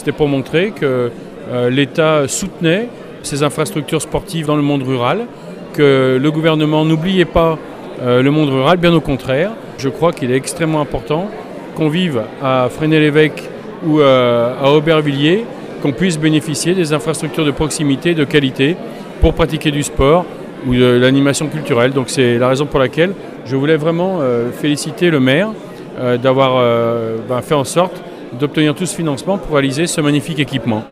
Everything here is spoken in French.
C'était pour montrer que l'État soutenait ces infrastructures sportives dans le monde rural, que le gouvernement n'oubliait pas le monde rural, bien au contraire. Je crois qu'il est extrêmement important qu'on vive à Fresnay-l'Évêque ou à Aubervilliers, qu'on puisse bénéficier des infrastructures de proximité, de qualité, pour pratiquer du sport ou de l'animation culturelle. Donc c'est la raison pour laquelle je voulais vraiment féliciter le maire d'avoir fait en sorte d'obtenir tout ce financement pour réaliser ce magnifique équipement.